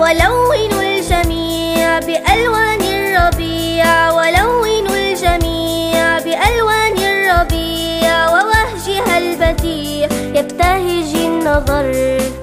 ولونوا الجميع بألوان الربيع، ولونوا الجميع بألوان الربيع، ووهجها البديع يبتهج النظر.